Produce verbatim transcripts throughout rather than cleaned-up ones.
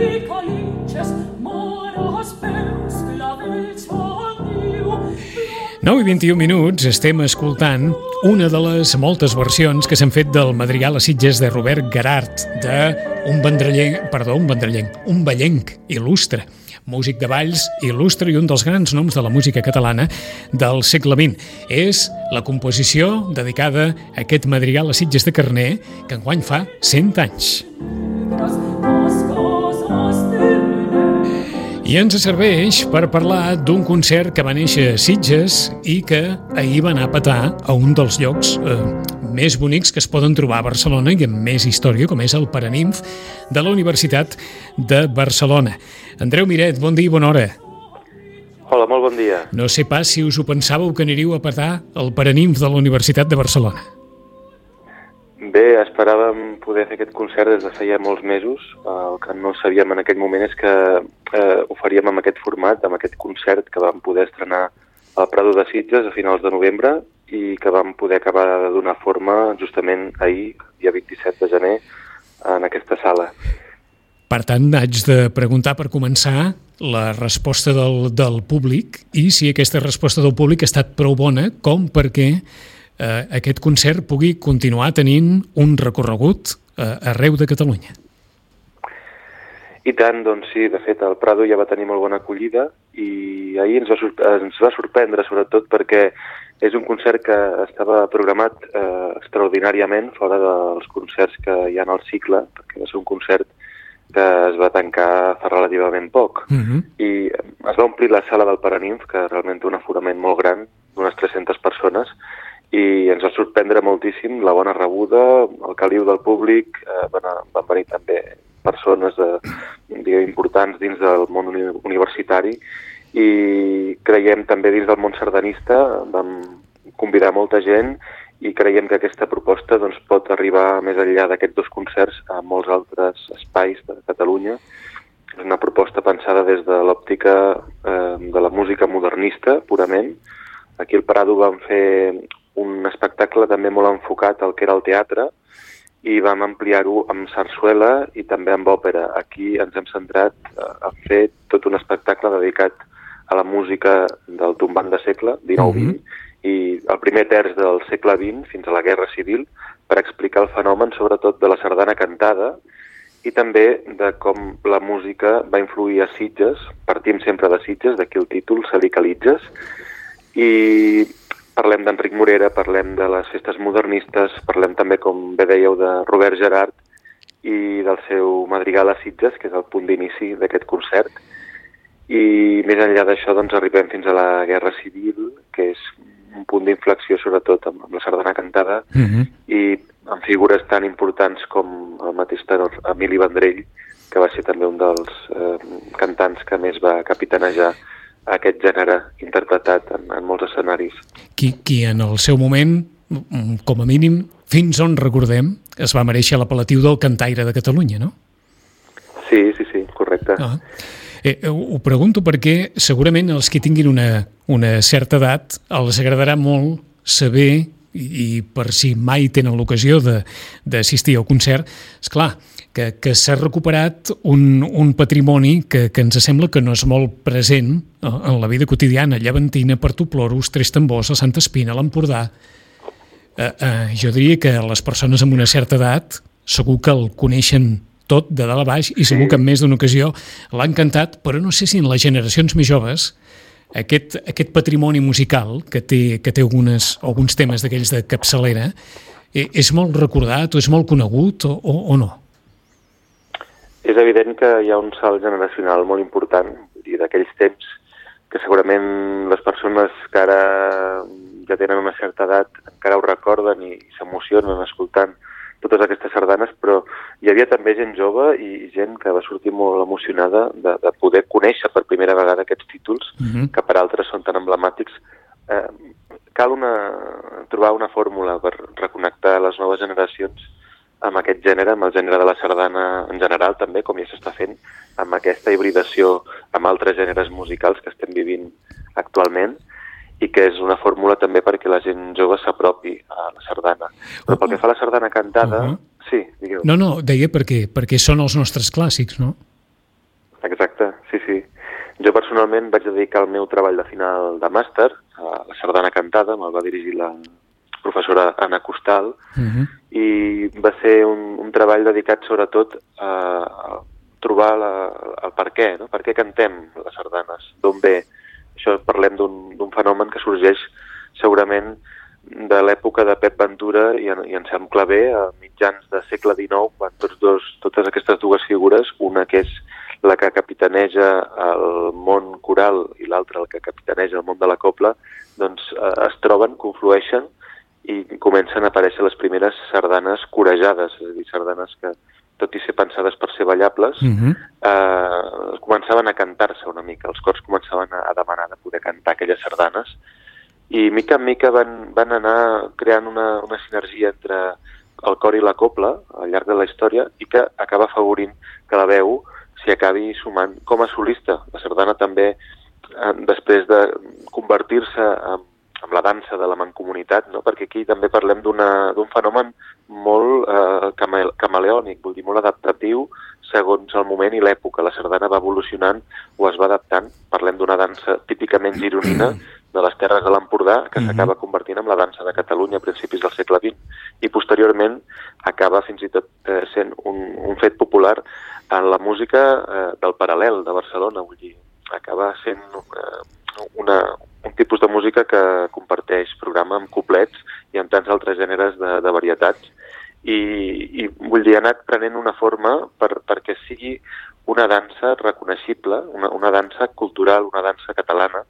nou i vint-i-un minuts, estem escoltant una de les moltes versions que s'han fet del Madrigal a Sitges de Robert Gerhard, d'un vendrellenc, perdó, un vendrellenc, un ballenc il·lustre, músic de balls il·lustre i un dels grans noms de la música catalana del segle vint. És la composició dedicada a aquest Madrigal a Sitges de Carner, que enguany fa cent anys. I ens serveix per parlar d'un concert que va néixer a Sitges i que ahir va anar a petar a un dels llocs eh, més bonics que es poden trobar a Barcelona i amb més història, com és el Paraninf de la Universitat de Barcelona. Andreu Miret, bon dia i bona hora. Hola, molt bon dia. No sé pas si us ho pensàveu que aniríeu a petar el Paraninf de la Universitat de Barcelona. Bé, esperàvem poder fer aquest concert des de feia molts mesos. El que no sabíem en aquell moment és que eh, ho faríem amb aquest format, amb aquest concert que vam poder estrenar al Prado de Sitges a finals de novembre i que vam poder acabar de donar forma justament ahir, dia vint-i-set de gener, en aquesta sala. Per tant, haig de preguntar per començar la resposta del, del públic i si aquesta resposta del públic ha estat prou bona com perquè eh, aquest concert pugui continuar tenint un recorregut eh, arreu de Catalunya. I tant, doncs sí, de fet el Prado ja va tenir molt bona acollida i ahir ens va, ens va sorprendre sobretot perquè és un concert que estava programat eh, extraordinàriament fora dels concerts que hi ha en el cicle, perquè va ser un concert que es va tancar fa relativament poc. Uh-huh. I es va omplir la sala del Paraninf, que realment té un aforament molt gran, d'unes tres-centes persones, i ens va sorprendre moltíssim la bona rebuda, el caliu del públic, eh, van, van venir també persones de, diguem, importants dins del món uni- universitari i creiem també dins del món sardanista, vam convidar molta gent i creiem que aquesta proposta doncs, pot arribar més enllà d'aquests dos concerts a molts altres espais de Catalunya. És una proposta pensada des de l'òptica eh, de la música modernista, purament. Aquí al Prado vam fer un espectacle també molt enfocat al que era el teatre i vam ampliar-ho amb sarsuela i també amb òpera. Aquí ens hem centrat a fer tot un espectacle dedicat a la música del tombant de segle dinou vint, mm-hmm. i el primer terç del segle vint fins a la Guerra Civil per explicar el fenomen sobretot de la sardana cantada i també de com la música va influir a Sitges, partim sempre de Sitges, d'aquí el títol, Salicalitges, i parlem d'Enric Morera, parlem de les festes modernistes, parlem també, com bé dèieu, de Robert Gerhard i del seu Madrigal a Sitges, que és el punt d'inici d'aquest concert. I més enllà d'això doncs, arribem fins a la Guerra Civil, que és un punt d'inflexió sobretot amb, amb la sardana cantada, uh-huh. i amb figures tan importants com el mateix tenor Emili Vendrell, que va ser també un dels eh, cantants que més va capitanejar aquest gènere interpretat en, en molts escenaris. Qui, qui en el seu moment, com a mínim, fins on recordem, es va mereixer l'apel·latiu del cantaire de Catalunya, no? Sí, sí, sí, correcte. Ah. Eh, ho pregunto perquè segurament els que tinguin una, una certa edat els agradarà molt saber, i, i per si mai tenen l'ocasió d'assistir al concert, esclar, que, que s'ha recuperat un, un patrimoni que, que ens sembla que no és molt present en la vida quotidiana. Llevantina, Partoploros, Tres Tambors, a Santa Espina, l'Empordà. Eh, eh, jo diria que les persones amb una certa edat segur que el coneixen tot de dalt a baix i segur que en més d'una ocasió l'han cantat, però no sé si en les generacions més joves aquest, aquest patrimoni musical que té, que té algunes, alguns temes d'aquells de capçalera eh, és molt recordat o és molt conegut o, o, o no? És evident que hi ha un salt generacional molt important, i d'aquells temps que segurament les persones que ara ja tenen una certa edat encara ho recorden i s'emocionen escoltant totes aquestes sardanes, però hi havia també gent jove i gent que va sortir molt emocionada de, de poder conèixer per primera vegada aquests títols, uh-huh. que per altres són tan emblemàtics. Eh, cal una, trobar una fórmula per reconnectar les noves generacions amb aquest gènere, amb el gènere de la sardana en general també, com ja s'està fent, amb aquesta hibridació amb altres gèneres musicals que estem vivint actualment, i que és una fórmula també perquè la gent jove s'apropi a la sardana. Però pel que fa a la sardana cantada... Uh-huh. Sí, digueu. No, no, deia perquè, perquè són els nostres clàssics, no? personalment vaig dedicar el meu treball de final de màster a la sardana cantada, me'l va dirigir la professora Anna Costal, uh-huh. i va ser un, un treball dedicat sobretot a trobar la, el per què, no? Per què cantem les sardanes, d'on ve. Això parlem d'un fenomen que sorgeix segurament de l'època de Pep Ventura i, i Anselm Clavé a mitjans de segle dinou, quan tots dos, totes aquestes dues figures, una que és la que capitaneja el món coral i l'altra el que capitaneja el món de la copla, doncs eh, es troben, conflueixen i comencen a aparèixer les primeres sardanes corejades, és a dir, sardanes que, tot i ser pensades per ser ballables, uh-huh. eh, començaven a cantar-se una mica, els cors començaven a, a demanar de poder cantar aquelles sardanes, i mica en mica van, van anar creant una, una sinergia entre el cor i la copla al llarg de la història i que acaba afavorint que la veu s'hi acabi sumant com a solista. La sardana també, eh, després de convertir-se en amb la dansa de la mancomunitat, no? Perquè aquí també parlem d'un fenomen molt eh, camaleònic, vull dir, molt adaptatiu segons el moment i l'època. La sardana va evolucionant o es va adaptant. Parlem d'una dansa típicament gironina de les terres de l'Empordà que s'acaba convertint en la dansa de Catalunya a principis del segle vint i posteriorment acaba fins i tot eh, sent un, un fet popular en la música eh, del Paral·lel de Barcelona, vull dir, acaba sent eh, una, un tipus de música que comparteix programa amb couplets i amb tants altres gèneres de, de varietats. I, i vull dir, ha anat prenent una forma per, perquè sigui una dansa reconeixible, una, una dansa cultural, una dansa catalana,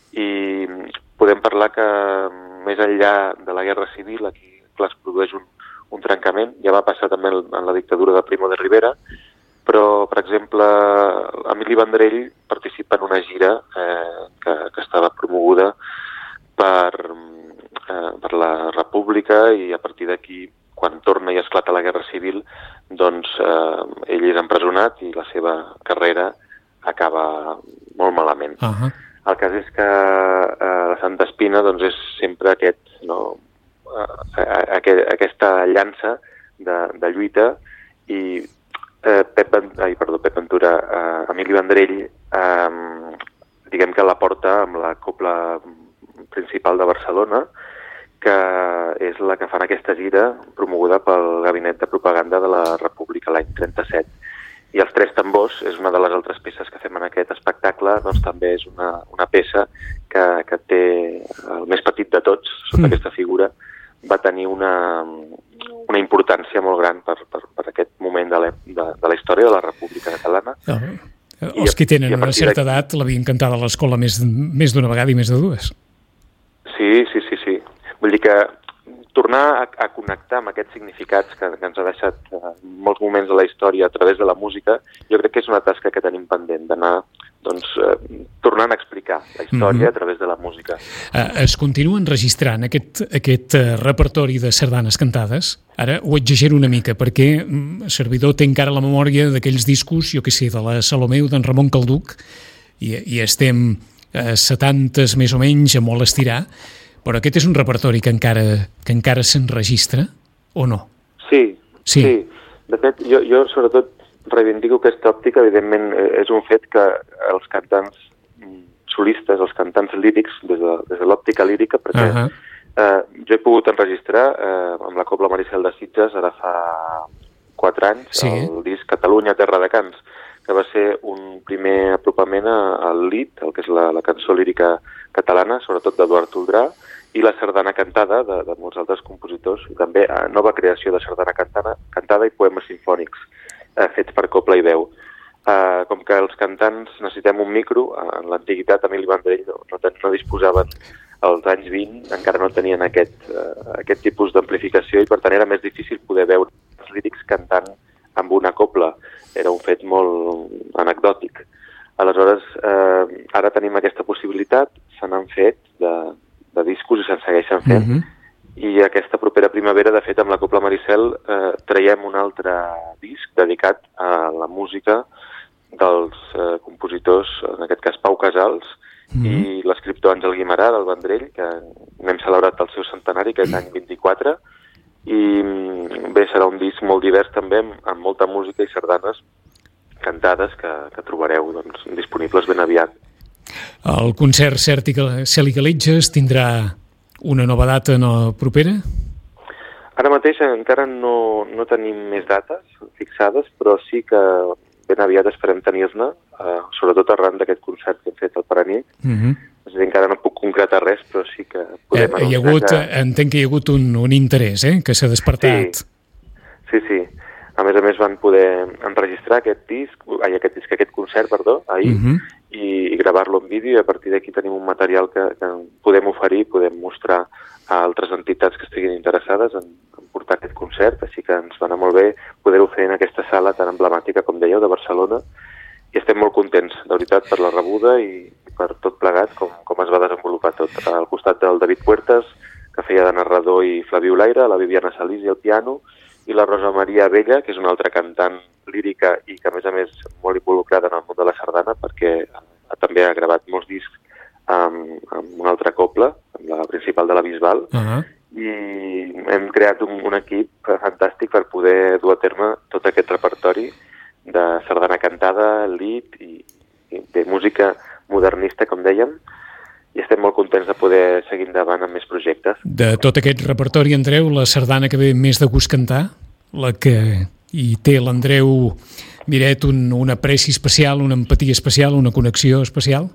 i podem parlar que més enllà de la Guerra Civil, aquí clar, es produeix un, un trencament, ja va passar també en la dictadura de Primo de Rivera, però, per exemple, Emili Vendrell participa en una gira eh, que, que estava promoguda per, eh, per la República i a partir d'aquí, quan torna i esclata la Guerra Civil, doncs eh, ell és empresonat i la seva carrera acaba molt malament. Uh-huh. El cas és que eh, la Santa Espina doncs, és sempre aquest, no, eh, aquest, aquesta llança de, de lluita i Eh, Pep, ai, perdó, Pep Ventura, eh, Emili Vendrell, eh, diguem que la porta amb la copla principal de Barcelona, que és la que fan aquesta gira promoguda pel Gabinet de Propaganda de la República l'any trenta-set. I els Tres Tambors és una de les altres peces que fem en aquest espectacle, doncs també és una, una peça que, que té el més petit de tots, sota mm. aquesta figura, va tenir una, una importància molt gran per, per, per aquest moment de la, de, de la història de la República Catalana. Oh. Els que tenen una certa edat l'havien cantat a l'escola més, més d'una vegada i més de dues. Sí, sí, sí, sí. Vull dir que tornar a, a connectar amb aquests significats que, que ens ha deixat uh, molts moments de la història a través de la música, jo crec que és una tasca que tenim pendent, d'anar doncs, eh, tornant a explicar la història mm-hmm. a través de la música. Uh, es continua enregistrant aquest, aquest uh, repertori de sardanes cantades? Ara ho exagero una mica, perquè mm, el servidor té encara la memòria d'aquells discos, jo què sé, de la Salomeu, d'en Ramon Calduc, i, i estem a setantes més o menys, a molt estirar, però aquest és un repertori que encara, que encara s'enregistra, o no? Sí, sí. sí. De fet, jo, jo sobretot reivindico aquesta òptica, evidentment és un fet que els cantants solistes, els cantants lírics, des de, des de l'òptica lírica, perquè uh-huh. eh, jo he pogut enregistrar eh, amb la Cobla Maricel de Sitges, ara fa quatre anys, sí. el disc Catalunya, Terra de Cants, que va ser un primer apropament al lied, el que és la, la cançó lírica catalana, sobretot d'Eduard Toldrà, i la sardana cantada de, de molts altres compositors, i també eh, nova creació de sardana cantada, cantada i poemes sinfònics, eh, fets per copla i veu. Eh, com que els cantants necessitem un micro, en l'antiguitat Emili Vendrell no, no, no disposaven als anys vint, encara no tenien aquest, eh, aquest tipus d'amplificació i per tant era més difícil poder veure els lírics cantant amb una copla. Era un fet molt anecdòtic. Aleshores, eh, ara tenim aquesta possibilitat, se n'han fet de, de discos i se'n segueixen fent, mm-hmm. i aquesta propera primavera, de fet, amb la Cobla Maricel eh, traiem un altre disc dedicat a la música dels eh, compositors, en aquest cas Pau Casals, mm-hmm. i l'escriptor Àngel Guimarà, del Vendrell, que n'hem celebrat el seu centenari, que és l'any vint-i-quatre, i bé, serà un disc molt divers també, amb, amb molta música i sardanes cantades que, que trobareu doncs, disponibles ben aviat. El concert Cert i Cel i Calitges tindrà una nova data no propera? Ara mateix encara no, no tenim més dates fixades, però sí que ben aviat esperem tenir-ne, eh, sobretot arran d'aquest concert que hem fet al Paranit. Uh-huh. És a dir, encara no puc concretar res, però sí que podem... Eh, hi ha hagut, que... Entenc que hi ha hagut un, un interès, eh?, que s'ha despertat. Sí, sí, sí. A més a més van poder enregistrar aquest disc, ai, aquest disc, aquest concert, perdó, ahir, uh-huh. i, i gravar-lo en vídeo, i a partir d'aquí tenim un material que, que podem oferir, podem mostrar a altres entitats que estiguin interessades en, en portar aquest concert, així que ens va anar molt bé poder-ho fer en aquesta sala tan emblemàtica, com dèieu, de Barcelona, i estem molt contents, de veritat, per la rebuda i per tot plegat, com, com es va desenvolupar tot. Al costat del David Puertas, que feia de narrador, i Flavi Ulaire, la Viviana Salís i el piano, i la Rosa Maria Abella, que és una altra cantant lírica i que, a més a més, molt involucrada en el món de la sardana, perquè també ha gravat molts discs amb, amb una altra cobla, amb la principal de la Bisbal, uh-huh. i hem creat un, un equip fantàstic per poder dur a terme tot aquest repertori de sardana cantada, lead i, i de música modernista, com dèiem, i estem molt contents de poder seguir endavant amb més projectes. De tot aquest repertori, Andreu, la sardana que ve més de gust cantar, la que hi té l'Andreu Miret un, un apreci especial, una empatia especial, una connexió especial?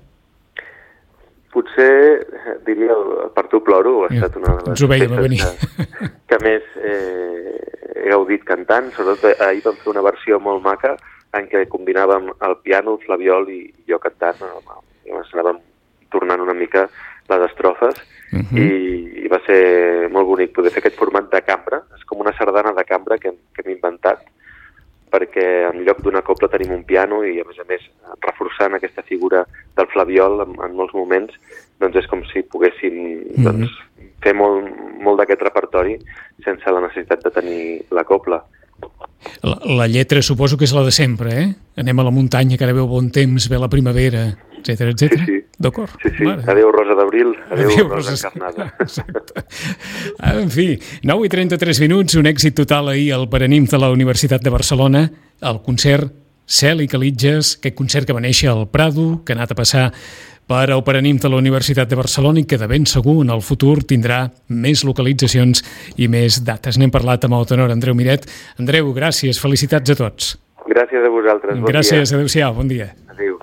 Potser, diria, Per tu ploro, ha estat una de les peces que, que més eh, he gaudit cantant. Sobretot ahir vam fer una versió molt maca en què combinàvem el piano, el flabiol i jo cantant. I ens anàvem tornant una mica les estrofes, uh-huh. i, i va ser molt bonic poder fer aquest format de cambra. És com una sardana de cambra que, que hem inventat, perquè en lloc d'una cobla tenim un piano i, a més a més, reforçant aquesta figura del flabiol en, en molts moments, doncs és com si poguéssim uh-huh. doncs, fer molt, molt d'aquest repertori sense la necessitat de tenir la cobla. La, la lletra suposo que és la de sempre, eh? Anem a la muntanya, que ara veu bon temps, ve la primavera, etcètera, etcètera. Sí, sí. D'acord. Sí, sí. Mare. Adéu, Rosa d'Abril. Adéu, Adéu, Rosa encarnada. Exacte. En fi, nou i trenta-tres minuts, un èxit total ahir al Paranimf de la Universitat de Barcelona, el concert Cel i Calitges, aquest concert que va néixer al Prado, que ha anat a passar per al Paranimf de la Universitat de Barcelona i que de ben segur en el futur tindrà més localitzacions i més dates. N'hem parlat amb el tenor Andreu Miret. Andreu, gràcies, felicitats a tots. Gràcies a vosaltres, bon gràcies, dia. Adéu-siau, bon dia. Adéu.